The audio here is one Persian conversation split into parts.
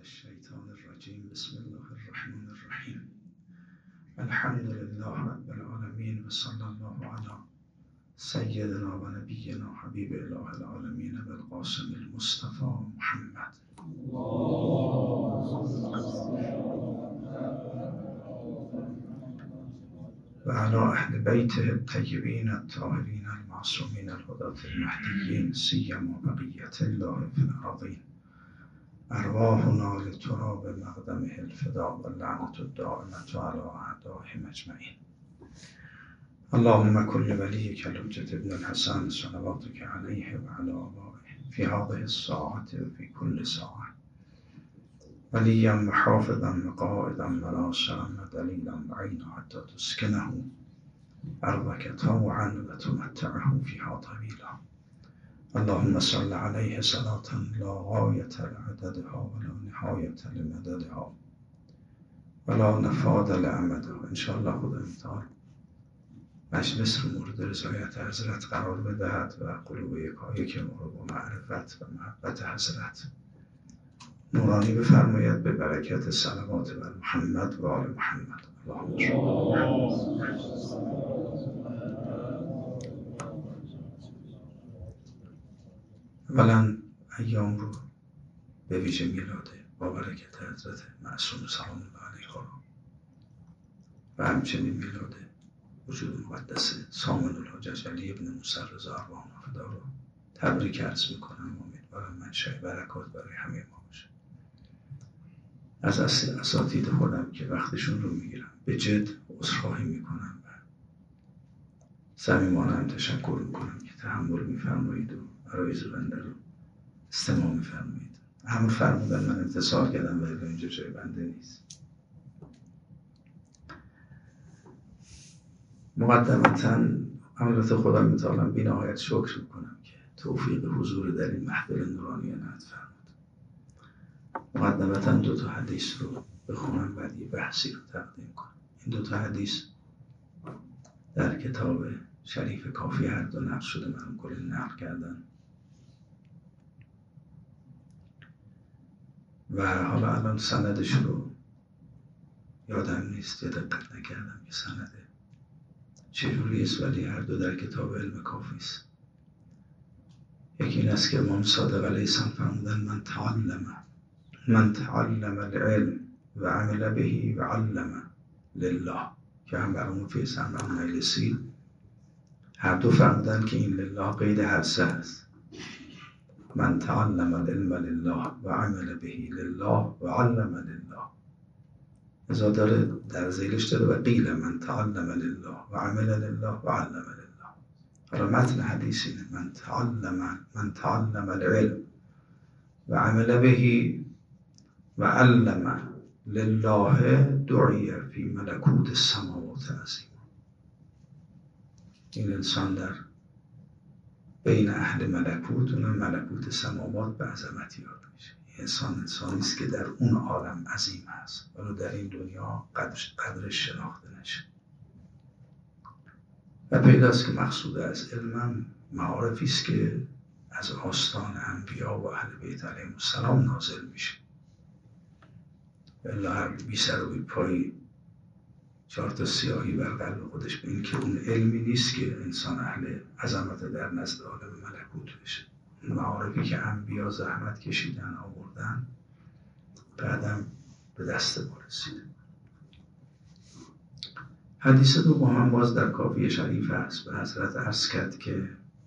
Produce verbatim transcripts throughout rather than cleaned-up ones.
الشیطان الرجیم. بسم الله الرحمن الرحیم. الحمد لله رب العالمین و صلی الله علی سیدنا و نبینا حبیب اله العالمین و القاسم المصطفى محمد و علی اهل بیته الطیبین الطاهرین المعصومین الهداة المهدیین سیما بقیة الله فی الارضین. ارواحنا لتراب مقدمه الفدا و لعنت الدائمة علی اعدائهم اجمعین. اللهم كن لوليك الحجة ابن الحسن صلواتك عليه وعلى آبائه في هذه الساعة وفي كل ساعة وليا وحافظا وقائدا وناصرا ودليلا وعينا حتى تسكنه أرضك طوعا وتمتعه فيها طويلا. اللهم صل عليه صلاة لا غاية لعددها ولا نهاية لمددها ولا نفاد لأمدها. ان شاء الله خدا امتحان مجلس رو مورد رضایت حضرت قرار بدهد و قلوب یکایک ما رو با معرفت و محبت حضرت نورانی بفرماید به برکت صلوات بر محمد و آل محمد. اللهم صل. اولا ایام رو به ویژه میلاده با برکت حضرت معصوم سلام الله علیه و همچنین میلاده وجود مقدس سامن الحجج علی ابن موسی رضا ارواح فدا رو تبریک عرض میکنم و امیدوارم منشأ برکات برای همه ما باشه. از اساتید خودم که وقتشون رو میگیرم به جد عذرخواهی میکنم و صمیمانه هم تشکر میکنم که تحمل میفرمایید و عرایض بنده رو استماع میفرمایید. همون فرمودن من انتصار کردم ولی اینجا جای بنده نیست. مقدمتاً البته خدا متعال بی نهایت شکر میکنم که توفیق حضور در این محفل نورانی عنایت فرمود. مقدمتاً دو تا حدیث رو بخونم بعد یه بحثی رو تقدیم کنم. این دو تا حدیث در کتاب شریف کافی هر دو نقل شده، من کلی نقل کردن و حالا الان سندش رو یادم نیست، یه دقت نکردم که سنده چجوری است، ولی هر دو در کتاب علم کافی است. یکی این است که امام صادق علیه السلام فرمودن من تعلم من تعلم العلم و عمل بهی و علم لله، که هم برامون فیض هم برامون مجلسی هر دو فرمودن که این لله قید حدثه است. من تعلم العلم لله و عمل بهی لله و علم لله. ازا داره در زیلش داره و قیل من تعلم لله و عمل لله و علم لله. حالا متن حدیث اینه من تعلم من تعلم العلم و عمل بهی و علم لله دعی فی ملکوت السماوات عظیم. این انسان در بین اهل ملکوت، اون ملکوت سماوات به عظمت یاد میشه. انسان انسانی است که در اون عالم عظیم هست ولی در این دنیا قدرش, قدرش شناخته نشه. و پیداست که مقصود از علمم معارفی است که از آستان انبیا و اهل بیت علیهم السلام نازل میشه. الا هر بی سر و بی پایی چهار تا سیاهی بر قلب خودش به این که اون علمی نیست که انسان اهل عظمت در نزد عالم ملکوت بشه. معارفی که انبیا زحمت کشیدن آوردن بعدم به دست ما رسیده. حدیث دوم هم باز در کافی شریف است. به حضرت عرض کرد که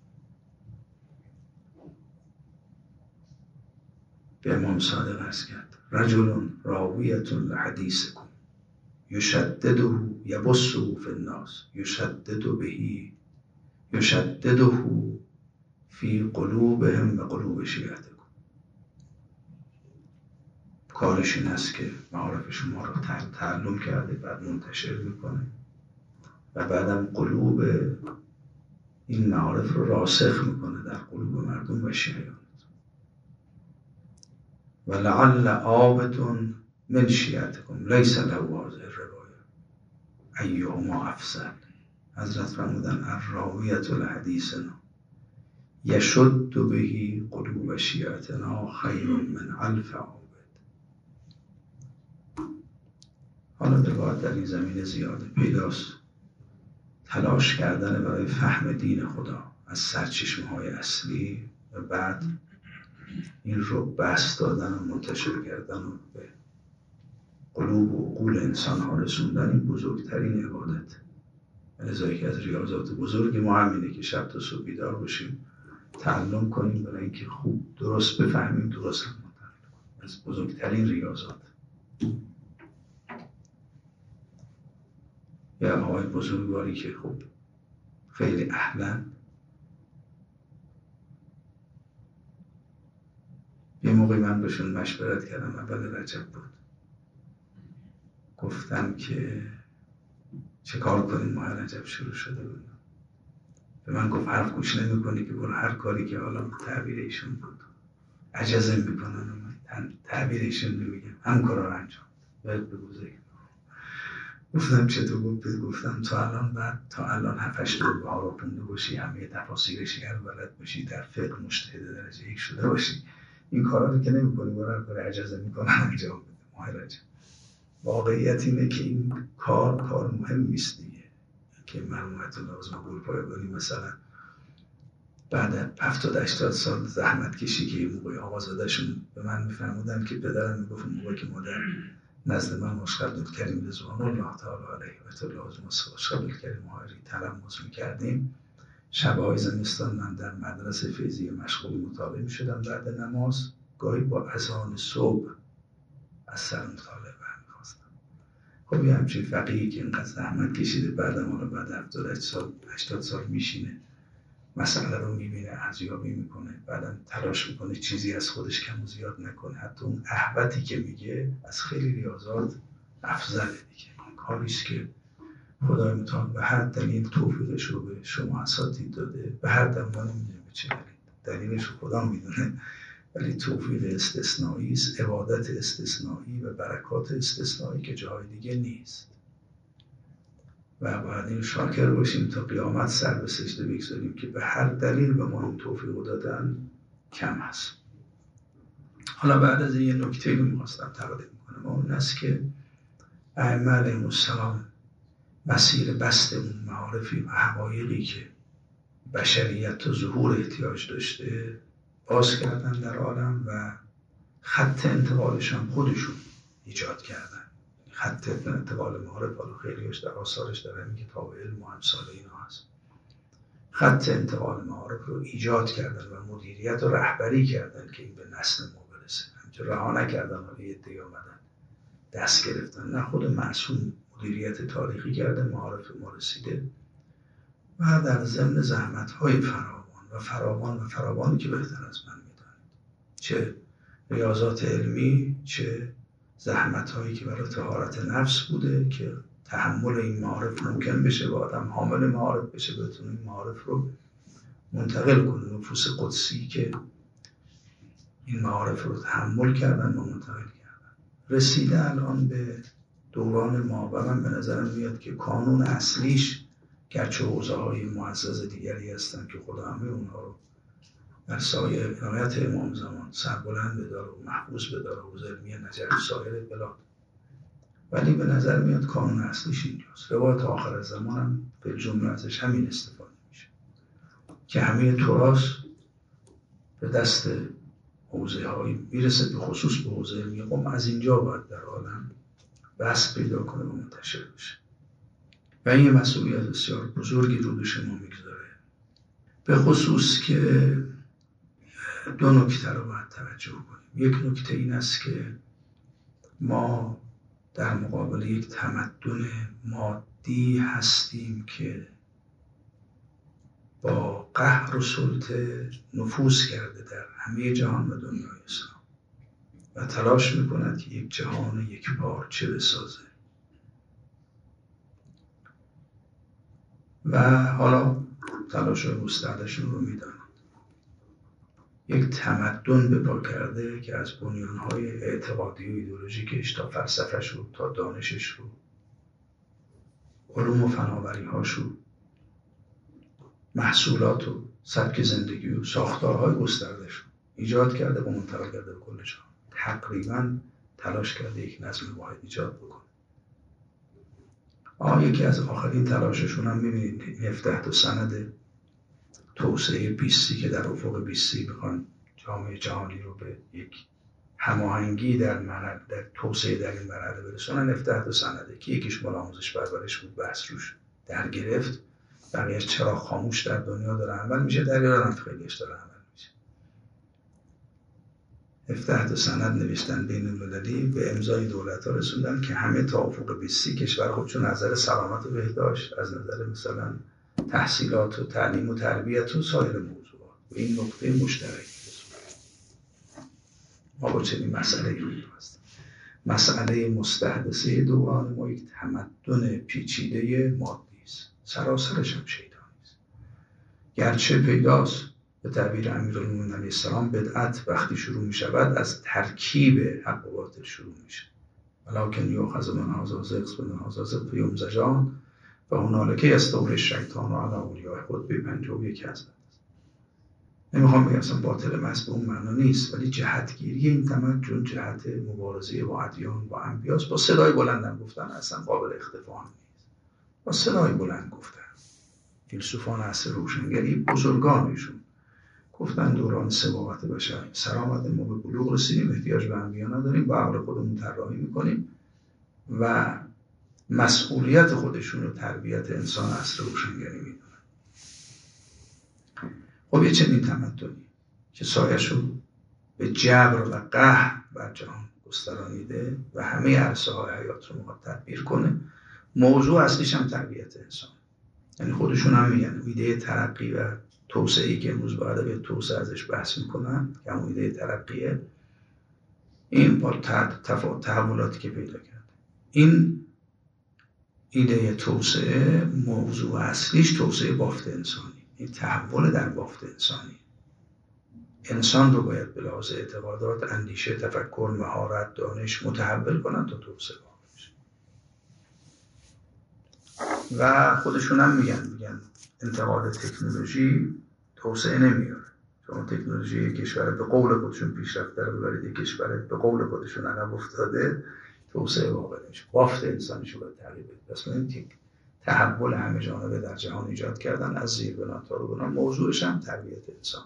به امام صادق عرض کرد رجل راویة لحدیثکم یشدده یبثه فی الناس یشدد بهی یشدده فی قلوبهم و قلوب شیعتکم. کارش این است که معارف شما رو تعلم کرده بعد منتشر میکنه و بعدم قلوب این معارف رو راسخ میکنه در قلوب مردم و شیعیان. و لعل عابد من شیعتکم لیس له هذه الروایه ایهما افضل. حضرت فرمودن الراویة لحدیثنا یشد بهی قلوب شیعتنا خیر من الف عابد. حالا باید در این زمینه زیاده پیداست. تلاش کردن برای فهم دین خدا از سرچشمه های اصلی و بعد این رو بسط دادن و منتشر کردن و به قلوب و عقول انسان ها رسوندن این بزرگترین عبادت. لذا که از ریاضات بزرگ ما همینه که شب تا صبح بیدار باشیم، تعلم کنیم برای اینکه خوب درست بفهمیم، درست هم منتقل کنیم. از بزرگترین ریاضات. یا آقای بزرگواری که خب خیلی اهلن، یه موقعی من بهشون مشورت کردم، اول رجب بود، گفتم که چه کار کنیم، ماه رجب شروع شده بود. به من گفت حرف گوش نمی کنی که برو هر کاری که حالا تعبیر ایشون بود عجزه میکنن و من تعبیر ایشون نمیگم، هم کارا رو انجام باید بگوزه. گفتم چطور بود؟ گفتم تا الان بعد تا الان هفتش دور به ها رو خونده باشی، همه تفاسیر شیعه رو بلد باشی، در فقه مجتهد درجه یک شده باشی، این کارا رو که نمی کنی، برو هر کاری عجزه میکنن انجام بده. ماه رجب واقعیت اینه که این کار کار مهم نیست دیگه، که مرحومت الله عظمت گلپایگانی مثلا بعد هفتاد هشتاد سال زحمت کشی که این موقع آقازادهشون به من میفرمودن که پدرم میگفت موقعی که مادر نزد من مشق عبدالکریم رضوان الله تعالی علیه و طول عظمت مشق عبدالکریم مهاجری تلمذ میکردیم، شبهای زمستان من در مدرسه فیضیه مشغول مطالعه میشدم، بعد نماز گاهی با اذان صبح از سر مطالعه برمیخواستم. خب یه همچین فقیهی که اینقدر زحمت کشیده، بعدم حالا بعد هفتاد سال هشتاد سال میشینه مسئله رو میبینه، ارزیابی میکنه، بعدم تلاش میکنه چیزی از خودش کم و زیاد نکنه، حتی اون احوطی که میگه از خیلی ریاضات افضله دیگه. کاریست که خدای متعال به هر دلیل توفیقش رو به شما اساتید داده، به هر دلیل ما نمیدونیم به چه دلیل، دلیلش رو خدا میدونه، ولی توفیق استثنایی است، عبادت استثنایی و برکات استثنایی که جای دیگه نیست و باید این شاکر باشیم تا قیامت سر به سجده بگذاریم که به هر دلیل به ما این توفیق دادن کم هست. حالا بعد از این یه نکته رو میخواستم تقدیم کنم، اون است که ائمه علیهم السلام مسیر بست اون معارفی و حقایقی که بشریت تا ظهور احتیاج داشته باز کردن در عالم و خط انتقالش هم خودشون ایجاد کردن. خط انتقال معارف حالا خیلیش در آثارش در همین کتاب علم و امثال اینا هست. خط انتقال معارف رو ایجاد کردن و مدیریت و رهبری کردن که این به نسل ما برسه. همینطور رها نکردن، حالا یه عده‌ای آمدن دست گرفتن، نه، خود معصوم مدیریت تاریخی کرده، معارف ما رسیده و در ضمن زحمت‌های فراوان و فراوان و فراوانی که بهتر از من میدانید، چه ریاضات علمی، چه زحمت هایی که برای طهارت نفس بوده که تحمل این معارف ممکن بشه و آدم حامل معارف بشه، بتونه این معارف رو منتقل کنه. نفوس قدسی که این معارف رو تحمل کردن و منتقل کردن، رسیده الان به دوران ما و من به نظرم میاد که کانون اصلیش، گرچه حوزه های معزز دیگری هستن که خدا همه اونها رو در سایه عنایت امام زمان سربلند بداره و محفوظ بداره، حوزه علمی نجف سایر بلاد، ولی به نظر میاد کانون اصلیش اینجاست. روایت آخر زمان هم به جمله ازش همین استفاده میشه که همه تراث به دست حوزه هایی میرسه، به خصوص به حوزه علمی قم از اینجا باید در عالم بست پیدا کنه و منتشر بشه و این مسئولیت بسیار بزرگی رو به شما میگذاره، به خصوص که دو نکته رو باید توجه کنیم. یک نکته این است که ما در مقابل یک تمدن مادی هستیم که با قهر و سلطه نفوذ کرده در همه جهان و دنیای اسلام و تلاش میکند که یک جهان یک پارچه بسازه و حالا تلاش گسترده‌شون رو میدانند. یک تمدن به پا کرده که از بنیانهای اعتقادی و ایدئولوژیکش تا فلسفه‌ش رو تا دانشش رو، علوم و فناوری‌هاش رو، محصولات و سبک زندگی و ساختارهای گسترده‌ش رو ایجاد کرده و منتقل کرده به کل جهان. تقریباً تلاش کرده یک نظم واحد ایجاد بکنه آه یکی از آخرین تلاششون هم میبینید این هفده تا سند توسعه بیستی که در افق بیستی میخوان جامعه جهانی رو به یک هماهنگی در مرحله در توسعه در این مرحله برسونن. هفده تا سنده که یکیش مال آموزش پرورش بود، بحث روش در گرفت، بقیه‌اش چرا خاموش در دنیا داره عمل میشه، در ایران هم خیلیش داره عمل میشه. هفده تا سند نوشتن بین المللی به امضای دولت‌ها رسوندن که همه تا افق بیستی کشور خودشون نظر سلامت و بهداشت، از نظر مثلا تحصیلات و تعلیم و تربیت و سایر موضوعات به این نقطه مشترک. ما با چنین مسئله روی هستیم. مسئله مستحدثه دوران ما یک تمدن پیچیده مادی است، سراسرش هم شیطانی است. گرچه پیداست به تعبیر امیرالمومنین علیه السلام بدعت وقتی شروع می شود از ترکیب حق و باطل شروع میشه. ولکن یؤخذ من هذا زغز و من هذا زغز فیمزجان و هنالک یستولی الشیطان علی اولیاء خود به پنجاه و یک حضرت. نمیخوام بگم اصلا باطل محض به اون معنا نیست، ولی جهتگیری این تمدن جهت مبارزه با ادیان با انبیاست. با صدای بلندم گفتن اصلا قابل اختفا نیست، با صدای بلند گفتن. فیلسوفان عصر روشنگری بزرگانشون گفتن دوران سباقت بشر سر آمده، ما به بلوغ رسیدیم، احتیاج به انبیا نداریم، با عقل خودمون طراحی میکنیم و مسئولیت خودشون رو تربیت انسان عصر روشنگری میدونن. خب یه چنین تمدنی که سایش رو به جبر و قهر بر جهان گسترانیده و همه عرصه های حیات رو میخواد تدبیر کنه، موضوع اصلیش هم تربیت انسان. یعنی خودشون هم میگن ایده ترقی و توسعه‌ای که امروز باید به توسعه ازش بحث میکنن که همون ایده ترقیه، این با تحولاتی که پیدا کرده، این ایده توسعه موضوع اصلیش توسعه بافت انسانی، این تحول در بافت انسانی. انسان رو باید به لحاظ اعتقادات، اندیشه، تفکر، مهارت، دانش متحول کنن تا توسعه بشه. و خودشون هم میگن میگن انتقاد تکنولوژی توسعه نمیاره. شما تکنولوژی کشور به قول خودشون پیشرفته رو ببرید، کشور به قول خودشون عقب افتاده، توسعه واقع نمیشه. بافت انسانیشو باید تغییر بده. پس این تحول همه جانبه در جهان ایجاد کردن، از زیر بنا تا رو بنا. موضوعش هم تربیت انسان،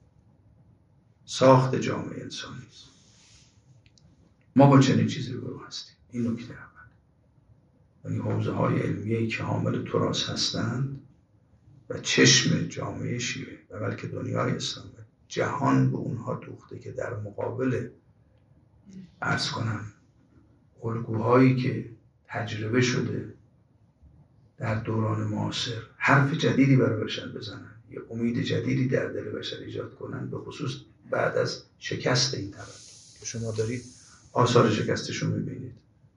ساخت جامعه انسانی است. ما با چنین چیزی رو هستیم. این نکته اول. یعنی حوزه های علمیه‌ای که حامل تراث هستند و چشم جامعه شیعه و بلکه دنیای اسلام و جهان به اونها دوخته که در مقابل عرض کنم الگوهایی که تجربه شده در دوران معاصر حرف جدیدی برای بشر بزنن، یه امید جدیدی در دل بشر ایجاد کنن، به خصوص بعد از شکست این تمدن که شما دارید آثار شکستشو میبینید.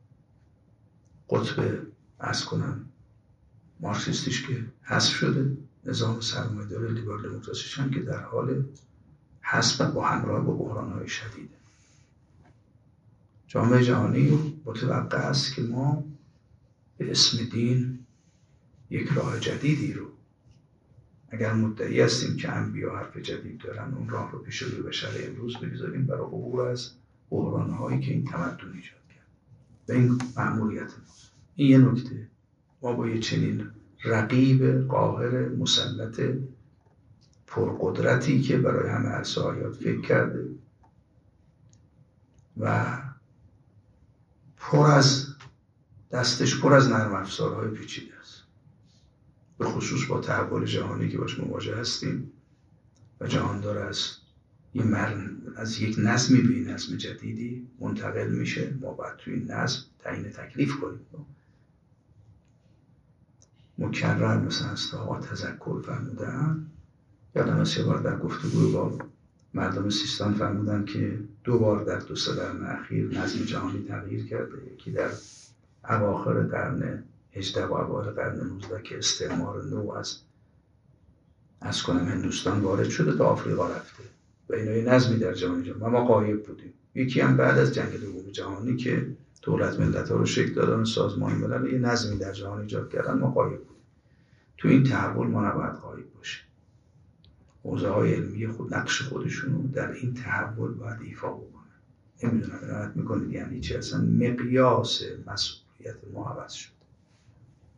قطب عرض کنم مارکسیستیش که حذف شده، نظام سرمایه‌داری لیبرال دموکراسیش هم که در حال حذف و با همراه با بحران‌های شدیده. جامعه جهانی متوقع است که ما به اسم دین یک راه جدیدی رو، اگر مدعی هستیم که انبیا حرف جدید دارن، اون راه رو پیش روی بشر امروز بگذاریم برای عبور از بحران‌هایی که این تمدن ایجاد کرد. به این مأموریت ماست. این یه نکته. ما با یه چنین رقیب قاهر مسلط پرقدرتی که برای همه عرصه حیات فکر کرده و پر از دستش پر از نرم افزارهای پیچیده است، به خصوص با تحول جهانی که باش مواجه هستیم و جهان داره از یه مرن از یک نظمی به نظم جدیدی منتقل میشه. ما باید توی این نظم تعیین تکلیف کنیم. مکرر مثلا اصلاحات تذکر فرمودن. یادم از یه بار در گفتگو با مردم سیستان فرمودن که دو بار در دو سه قرن اخیر نظم جهانی تغییر کرده. یکی در اواخر قرن هجدهم و اوایل قرن نوزدهم که استعمار نو از از کنم هندوستان وارد شده تا آفریقا رفته و اینا یه نظمی در جهان جهان و ما غایب بودیم. یکی هم بعد از جنگ دوم جهانی که دولت ملت‌ها رو شکل دادن و سازمان ملل یه نظمی در جهان ایجاد کردن، ما غایب بودیم. تو این تحول ما نباید غایب باشیم. حوزه های علمی خود نقش خودشونو در این تحول باید ایفا بکنن. نمیدونم عنایت میکنید یعنی چی؟ اصلا مقیاس مسئولیت ما عوض شد.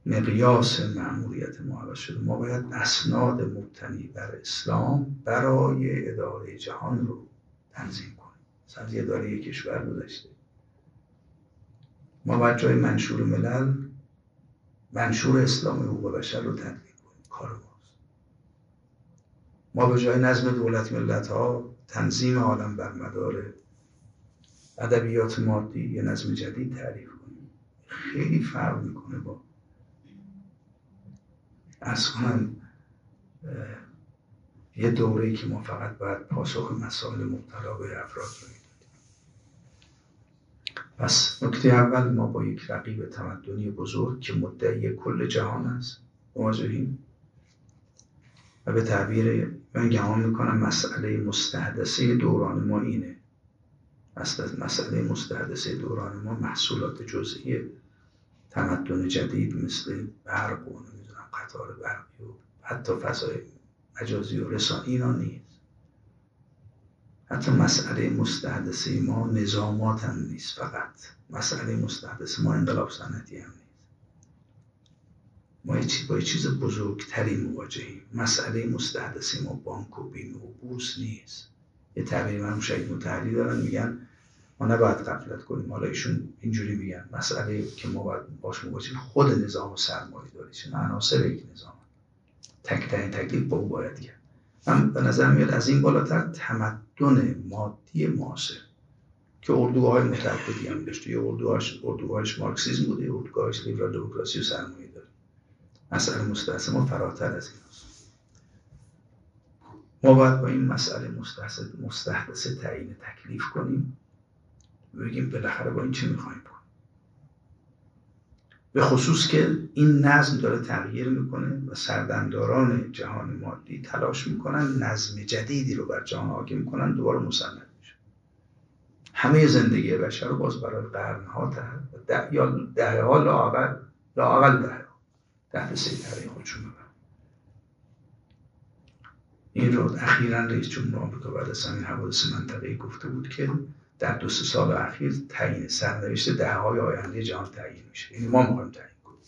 مقیاس مأموریت ما عوض شده. ما باید اسناد مبتنی بر اسلام برای اداره جهان رو تنظیم کنیم. مثلا از اداره کشور گذشته، ما باید جای منشور ملل منشور اسلام حقوق بشر رو تدوین کنیم. کار ماست. ما به جای نظم دولت ملت ها تنظیم عالم بر مدار ادبیات مادی یه نظم جدید تعریف کنیم. خیلی فرق میکنه با از کنم یه دوره‌ای که ما فقط باید پاسخ مسائل مبتلا به افراد رو میدیم. پس نکته اول، ما با یک رقیب تمدنی بزرگ که مدعی کل جهان است مواجهیم و به تعبیر من گمان میکنم مسئله مستحدثه دوران ما اینه. اصلا مسئله مستحدثه دوران ما محصولات جزئی تمدن جدید مثل برق و نمیدونم قطار برقی و حتی فضای مجازی و رسانه‌ای اینا نیست. حتی مسئله مستحدثه ما نظامات هم نیست. فقط مسئله مستحدثه ما انقلاب صنعتی هم نیست. ما با یه چیز بزرگتری مواجهیم. مسئله مستحدثه ما بانک و بیمه و بورس نیست. یه تعبیری من شاید متحری دارن میگن ما نباید غفلت کنیم. حالا ایشون اینجوری میگن مسئله که ما باید باش مواجهیم خود نظام سرمایه داری چون عناصر یک نظام تک تک تکلیف با او باید کرد. من به نظر میاد از این بالاتر تمدن مادی معاصر که اردوهای متعددی هم داشته، یه اردوهاش اردوهاش مارکسیسم بوده، یه اردوهاش لیبرال دموکراسی و سرمایه داری. مسئله مستحدث ما فراتر از این است. ما باید با این مسئله مستحدث تعیین تکلیف کنیم، بگیم بالاخره با این چه میخوایم کنیم. به خصوص که این نظم داره تغییر میکنه و سردمداران جهان مادی تلاش میکنن نظم جدیدی رو بر جهان حاکم میکنن، دوباره مسلط میشه. همه زندگی بشر رو باز برای قرنها تحت یا دهه ها لااقل لااقل دهه ها تحت سیطره خودشون ببرن. این رو اخیراً رئیس جمهور آمریکا بعد از همین حوادث منطقه‌ای گفته بود که در دو سه سال اخیر تعیین سرنوشت دهه‌های آینده جهان تعیین میشه. یعنی ما می‌خوایم تعیین کنیم.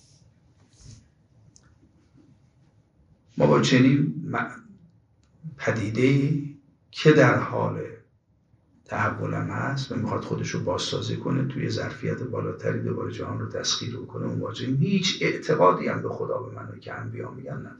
ما با چنین پدیده‌ای که در حال تحول هم هست و میخواد خودش رو بازسازی کنه، توی ظرفیت بالاتری دوباره جهان رو تسخیر کنه، مواجهیم. هیچ اعتقادی هم به خدا به منو که انبیا میگن نداره.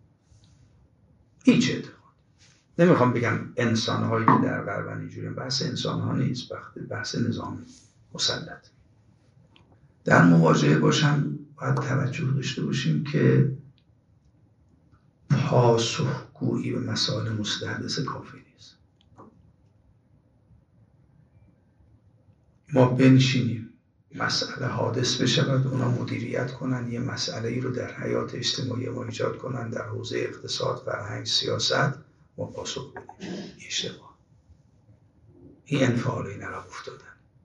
هیچ اعتقاد. نمیخوام بگم انسان‌هایی که در غرب اینجوریه، بحث انسان‌ها نیست، بحث نظام مسلط. در مواجهه باشم باید توجه داشته باشیم که پاسخگویی به مسائل مستحدث کافی نیست. ما بنشینیم مسئله حادث بشود، اونا مدیریت کنن، یه مسئله ای رو در حیات اجتماعی ما ایجاد کنن، در حوزه اقتصاد، فرهنگ، سیاست، ما پاسخ بدیم. اشتباه. این انفعال این عقب افتادن.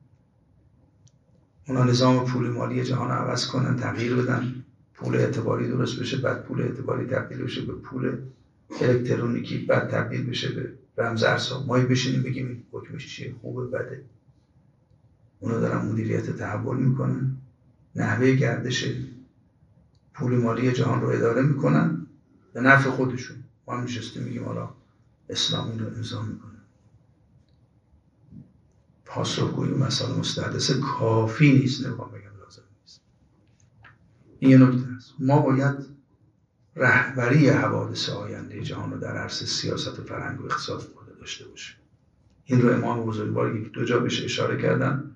اونا نظام پول مالی جهان رو عوض کنن، تغییر بدن، پول اعتباری درست بشه، بعد پول اعتباری تبدیل بشه به پول الکترونیکی، بعد تبدیل بشه به رمز ارزها. ما بشینیم بگیم حکمش چیه، خوبه بده. اونا دارن مدیریت تحول میکنن، نحوه گردش پول مالی جهان رو اداره میکنن به نفع خودشون. ما هم نشستیم میگیم حالا اسلامی رو امضا میکنه. پاسخگویی مسائل مستحدث کافی نیست، نمیخوام بگم لازم نیست. این یه نکته است. ما باید رهبری حوادث آینده جهان رو در عرصه سیاست و فرهنگ و اقتصاد خود داشته باشیم. این رو امام بزرگواری دو جا بهش اشاره کردن.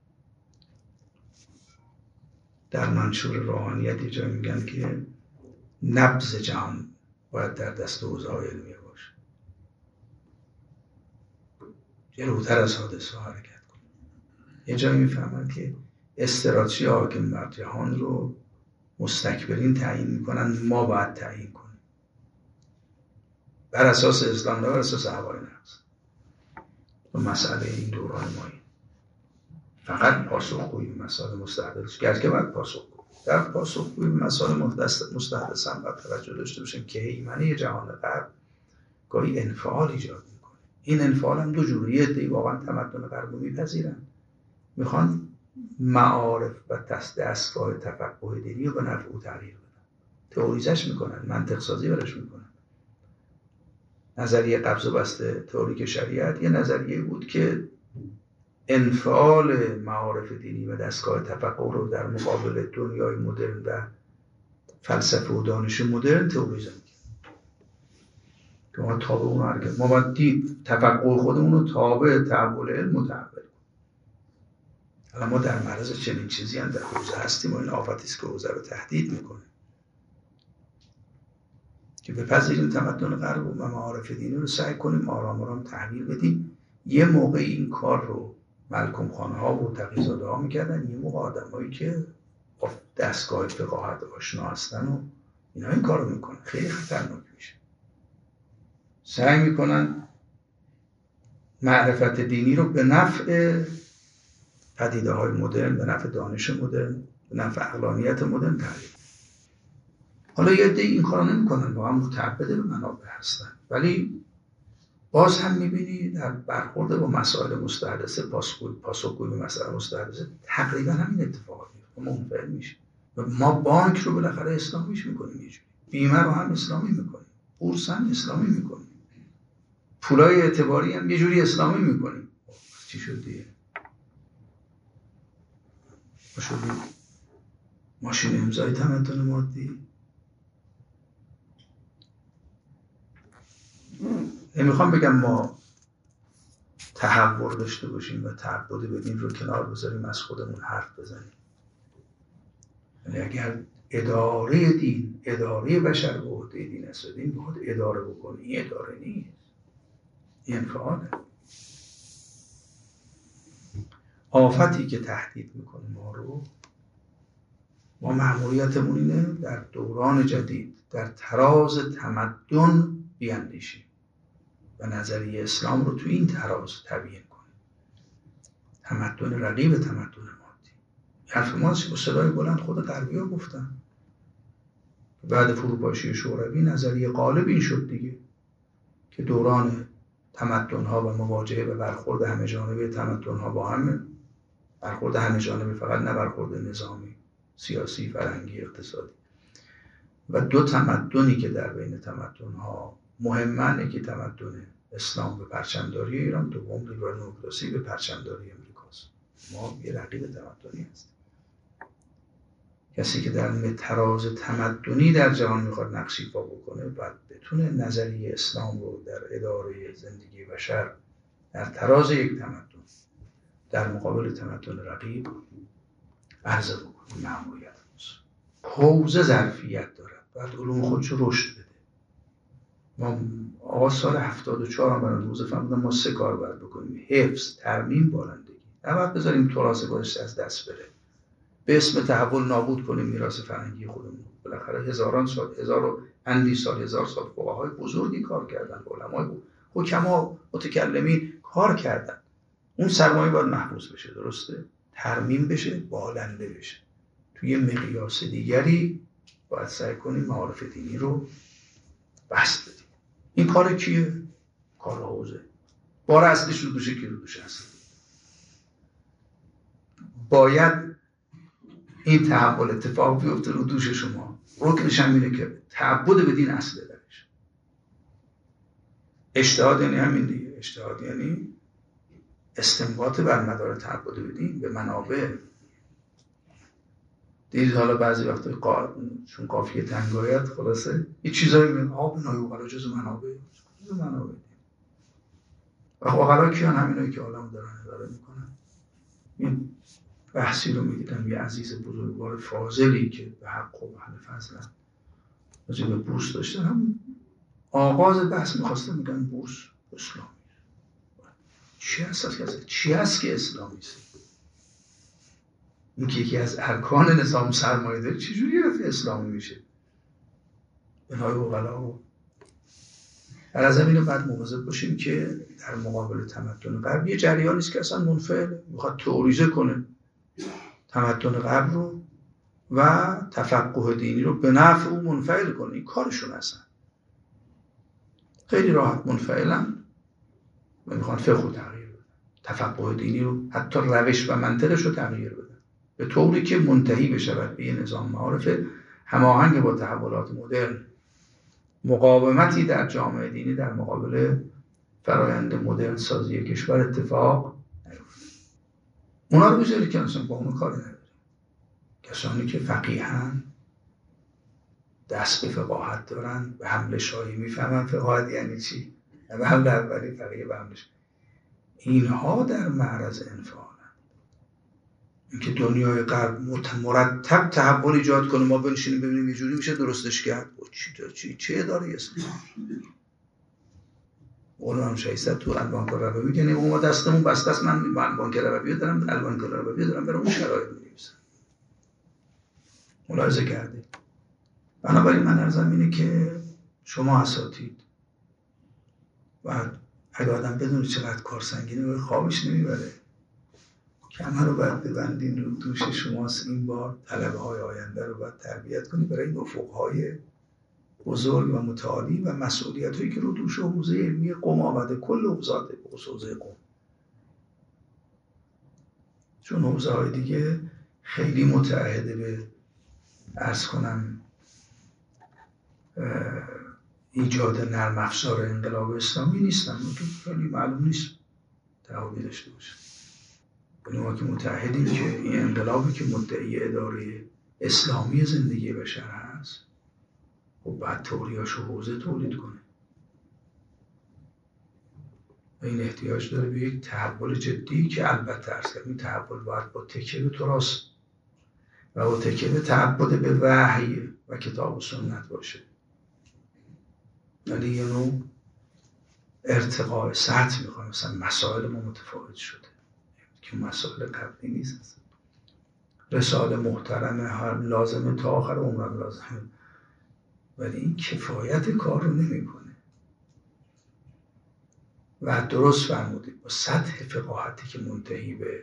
در منشور روحانیت یه جایی میگن که نبض جهان باید در دست حوزه‌های علمیه باشه. جلوتر از حادثه حرکت کنه. یه جایی میفهمن که استراتژی حاکم بر جهان رو مستکبرین تعیین میکنن، ما باید تعیین کنیم. بر اساس اسلام، بر اساس هوای نفس. و مسئله این دوران مایی فقط پاسخگویی به مسائل مستحدث کرد که باید پاسخگویی. در پاسخگویی به مسائل مستحدث هم باید توجه داشته باشیم که هیمنه جهان غرب گاهی انفعال ایجاد میکنه. این انفعال هم دو جوره. یه عده‌ای واقعا تمدن غرب رو میپذیرن، میخوان معارف و دستگاه تفقه دینی رو به نفع او تغییر بدن. تئوریزش میکنن، منطق سازی برش میکنن. نظریه قبض و بسته تئوریک شریعت یه نظریه بود که انفعال معارف دینی و دستگاه تفقه رو در مقابل دنیای مدرن و فلسفه و دانش مدرن تئوریزه میکنن که ما تابع اون رو حرکت، ما باید دید تفقه خودمون رو تابع تحول علم متحول کنیم. الان ما در معرض چنین چیزی هم در حوزه هستیم و این آفتی است که حوزه رو تهدید میکنه که بپذیریم تمدن غرب و معارف دینی رو سعی کنیم آرام آرام تحویل بدیم. یه موقع این کار رو ملکم خانه ها و تقی‌زاده ها میکردن، یه موقع آدم هایی که با دستگاه فقاهت آشنا هستن و اینا این کار رو میکنن. خیلی خطرناک میشه. سعی میکنن معرفت دینی رو به نفع پدیده های مدرن، به نفع دانش مدرن، به نفع عقلانیت مدرن تغییر. حالا یه عده این کارا نمیکنن، با هم متعبد به منابع هستن، ولی باز هم میبینی در برخورد با مسائل مستحدثه، پاسخگویی به مسائل مستحدثه تقریبا همین اتفاقات میفته، منفعل میشه. و ما بانک رو بالاخره اسلامیش میکنیم، یه جوری بیمه رو هم اسلامی میکنیم، بورس هم اسلامی میکنیم، پولای اعتباری هم یه جوری اسلامی میکنیم. چی شد دیگه؟ ما شدیم ماشین امضای تمدن مادی. نمیخوام بگم ما تحور داشته باشیم و تعبد بدین رو کنار بذاریم، از خودمون حرف بزنیم. یعنی اگر اداره دین، اداره بشر به عهده دین است و دین بخواد اداره بکنه، این اداره نیست، این انفعاله. آفتی که تهدید میکنه ما رو، ما مأموریتمون اینه در دوران جدید در تراز تمدن بیاندیشیم و نظریه اسلام رو تو این تراز تبیین کنیم. تمدن رقیب تمدن مادی. حرف ما با صدای بلند خود غربی ها گفتن. بعد فروپاشی شوروی نظریه غالب این شد دیگه که دوران تمدن ها و مواجهه و برخورد همه جانبه تمدن ها با هم، برخورد همه جانبه، فقط نه برخورد نظامی، سیاسی، فرهنگی، اقتصادی، و دو تمدنی که در بین تمدن ها مهمه که تمدن اسلام به پرچمداری ایران، دوم لیبرال دموکراسی به پرچمداری امریکاست. ما یه رقیب تمدنی هستیم. کسی که در تراز تمدنی در جهان میخواد نقش ایفا بکنه باید بتونه نظریه اسلام رو در اداره زندگی بشر در تراز یک تمدن در مقابل تمدن رقیب عرضه بکنه. مأموریت ماست. حوزه ظرفیت دارد، باید علوم خودش رو رشد بده. ما آقا سال هفتاد و چهار هم برای حوزه فهمیدن ما سه کار باید بکنیم: حفظ، ترمیم، بالندگی. نباید بذاریم تراث گذشته از دست بره، به اسم تحول نابود کنیم میراث فرهنگی خودمون. بالاخره هزاران سال، هزار و اندی سال، هزار سال فقهای بزرگی کار کردن، علمای حکما، متکلمین کار کردن. اون سرمایه باید محفوظ بشه، درسته؟ ترمیم بشه، بالنده بشه. توی مقیاس دیگری باید سعی کنیم معارف دینی رو بسط بدیم. این کار کیه؟ کار حوزه. بار اصلیش رو دوشه کی رو دوشه هست. باید این تحول اتفاق بیفته رو دوش شما. رکنش هم اینه که تعبد به دین اصله درش. اجتهاد یعنی همین دیگه. اجتهاد یعنی استنباط بر مدار تعبد به دین به منابع. دیدید حالا بعضی وقتا قا... چون قافیه تنگایت خلاصه یه چیزایی میگن آب نایوغلا جز منابع، جز منابع دین. و اوغلا کیان؟ همینایی که عالم دارن اداره میکنن. این بحثی رو میدیدم یه عزیز بزرگوار فاضلی که به حق و اهل فضل راجع به بورس داشتن، هم آغاز بحث میخواسته میگن بورس اسلامی. چی هست که چی هست که اسلامی است؟ این که یکی از ارکان نظام سرمایه داری چجوری رفت اسلامی میشه؟ بنای اوغلا و در از همین رو باید مواظب باشیم که در مقابل تمدن غرب یه جریانی است که اصلا منفعل میخواد تئوریزه کنه تمدن غرب رو و تفقه دینی رو به نفع او منفعل کنه. این کارشون هستن. خیلی راحت منفعلن و میخوان فقه و تغییر بدن. تفقه دینی رو، حتی روش و منطقش رو تغییر بدن به طوری که منتهی بشود به نظام معارف هماهنگ با تحولات مدرن، مقاومتی در جامعه دینی در مقابل فرایند مدرن سازی کشور اتفاق نیفته. اونا رو بذاری که اصلا با اونو کاری نداریم. کسانی که فقیهن، دست به فقاهت دارن، به حمله شایی میفهمن فقاهت یعنی چی، به حمله اولی فقیه به حمله شایی. اینها در معرض انفعالن. اینکه دنیای غرب مرتب تحول ایجاد کنه ما بنشینیم ببینیم یه جوری میشه درستش کرد، چی تا چی چه داره اسلام. اولم شایسته تو البان کارابی میگه نه ما دستمون بسته است، من البان کارابی دارم، البان کارابی دارم، برام شرایط می‌نویسم. ملاحظه کردید. بنابراین من عرضم اینه که شما اساتید و اگه آدم بدونه چقدر کار سنگینه و خوابش نمیبره، کمر رو باید ببندین رو دوش شماست. این بار طلبه های آینده رو باید تربیت کنید برای این افقهای بزرگ و متعالی و مسئولیت هایی که رو دوش حوزه علمی قم آمده، کل حوزات حوزه قم. چون حوزه های دیگه خیلی متعهده به عرض کنم ایجاد نرم افزار انقلاب اسلامی نیستن، خیلی معلوم نیست تعهدی داشته باشه. ولی ما که متعهدیم که این انقلابی که مدعی اداره اسلامی زندگی بشر هست خب باید تئوریاشو حوزه تولید کنه و این احتیاج داره به یک تحول جدی که البته عرض کردم این تحول باید با تکیه به تراث و با تکیه به تعبد به وحی و کتاب و سنت باشه. ولی یه نوع ارتقاء سطح میخوام، مثلا مسائل ما متفاوت شده که مسائل قبلی نیست. رساله محترمه، هر لازمه تا آخر عمرم لازمه، ولی این کفایت کار رو نمی کنه. و درست فرمودید با سطح فقاهتی که منتهی به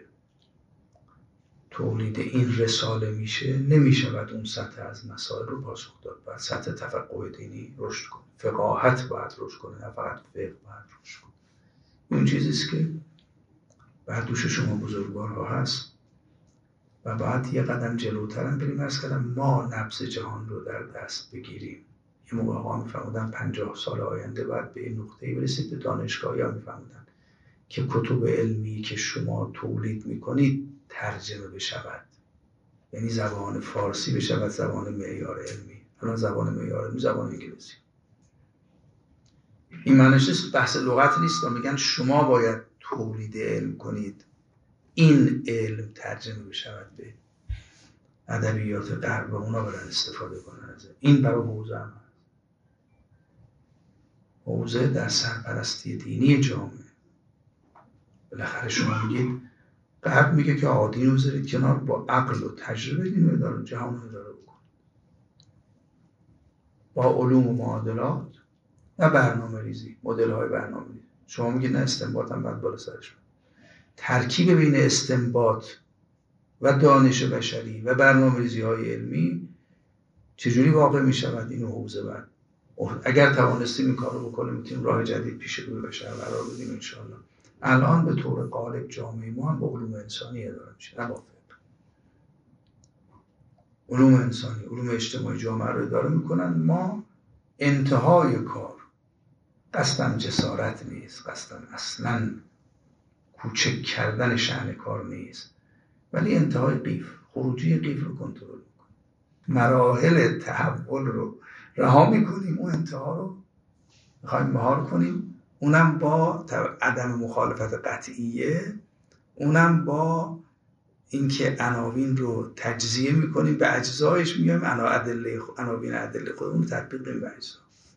تولید این رساله میشه نمیشود اون سطح از مسائل رو پاسخ داد. باید سطح تفقه دینی رشد کنه، فقاهت باید رشد کنه، نه فقط فقه باید رشد کنه. اون چیزیست که بر دوش شما بزرگوارها هست و باید یه قدم جلوتر هم بریم. عرض کردم ما نبض جهان رو در دست بگیریم. یه موقع آقا میفرمودن پنجاه سال آینده باید به این نقطه‌ای برسید، به دانشگاهی ها میفرمودن که کتب علمی که شما تولید میکنید ترجمه بشود، یعنی زبان فارسی بشود زبان معیار علمی. الان زبان معیار علمی زبان انگلیسی. این معنیش نیست بحث لغت نیست، میگن شما باید تولید علم کنید، این علم ترجمه بشود به ادبیات غرب و اونا برن استفاده کنن از این. برای حوزه هم هست، حوزه در سرپرستی دینی جامعه. بالاخره شما میگید غرب میگه که آقا دین رو بذارید کنار، با عقل و تجربه دین رو اداره جهان رو اداره بکن، با علوم و معادلات و برنامه ریزی، مدل های برنامه ریزی. شما میگید نه استنباط هم باید بالا سرش بود. ترکیب بین استنباط و دانش بشری و برنامه ریزی های علمی چجوری واقع میشود؟ اینو حوزه بعد اگر توانستیم این کار رو بکنیم میتونیم راه جدید پیش روی بشر قرار بدیم انشاءالله. الان به طور غالب جامعه ما هم با علوم انسانی اداره میشه، نه با فقه. علوم انسانی، علوم اجتماعی جامعه رو اداره میکنن. ما انتهای کار، قصدم جسارت نیست، قصدم اصلاً کوچک کردن شأن کار نیست، ولی انتهای قیف، خروجی قیف رو کنترل میکنیم. مراحل تحول رو رها میکنیم، اون انتها رو میخوایم مهار کنیم، اونم با عدم مخالفت قطعیه، اونم با اینکه عناوین رو تجزیه میکنیم، به اجزایش میگیم عناوین ادله خودمون رو تطبیق کنیم به اجزا.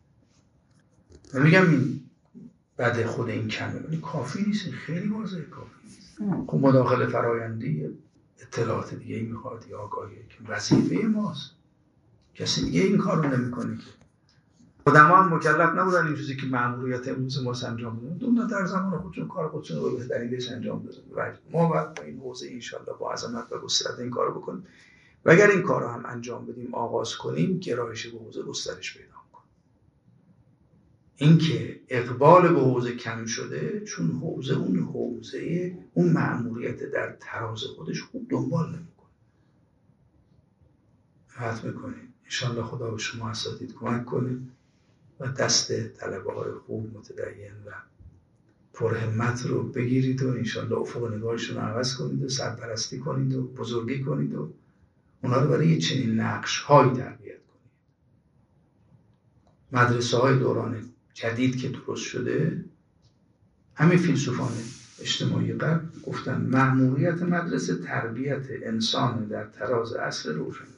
نمیگم این بده خود این کمه، ولی کافی نیست، خیلی واضحه کافی نیست. خب مداخله فرایندی اطلاعات دیگه ای میخواد یا آگاهی که وظیفه ماست. کسی دیگه این کار رو نمیکنه که. آدم‌ها هم مکلف نبودن این چیزی که مأموریت امروز ما انجام بدن. دونا در زمان خودشون کار خودشون رو به دلیلش انجام بدن. ما باید این حوزه ان شاءالله با عظمت و گسترده این کارو بکنیم. و اگر این کارو هم انجام بدیم، آغاز کنیم، گرایش به حوزه گسترش پیدا کنه. اینکه اقبال به حوزه کم شده چون حوزه اون حوزه اون مأموریت در تراز خودش خوب دنبال نمیکنه. حت میکنید انشالله خدا به شما اساتید کمک کنه و دست طلبه های خوب متدین و پرهمت رو بگیرید و انشالله افق نگاهشون رو عوض کنید و سرپرستی کنید و بزرگی کنید و اونا رو برای چنین نقش های تربیت کنید. مدرسه های دوران جدید که درست شده، همه فیلسوفان اجتماعی غرب گفتن مأموریت مدرسه تربیت انسان در تراز عصر روشنگری.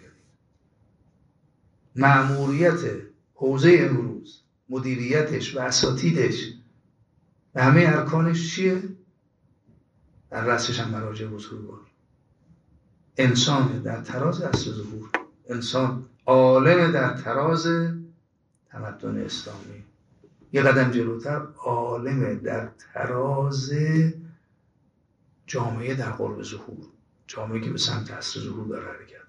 مأموریت حوزه امروز، مدیریتش و اساتیدش و همه ارکانش چیه؟ در رأسش هم مراجع بزرگوار. انسان در تراز عصر ظهور، انسان عالم در تراز تمدن اسلامی، یه قدم جلوتر عالم در تراز جامعه در قرب ظهور، جامعه که به سمت عصر ظهور داره حرکت.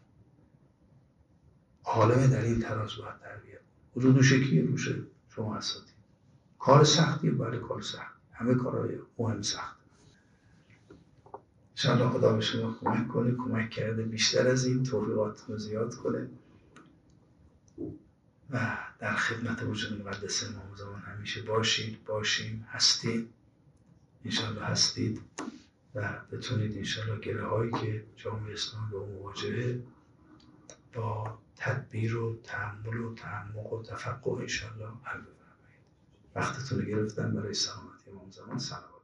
عالم در این تراز باید تربیت. وجود شکلی روشه شما اساتید. کار سختیه، بله کار سخت. همه کارهای مهم سخت. انشاءالله خدا به شما کمک کنه، کمک کرده بیشتر از این توفیقات رو زیاد کنه و در خدمت وجود مقدس امام زمان همیشه باشید، باشیم، هستید، انشاءالله هستید و بتونید انشاءالله گره هایی که جامعه اسلام با مواجهه با تدبیر و تأمل و تعمق و تفقه انشاءالله حل بفرمایید. وقتتون رو گرفتم برای سلامتی امام زمان. سلام.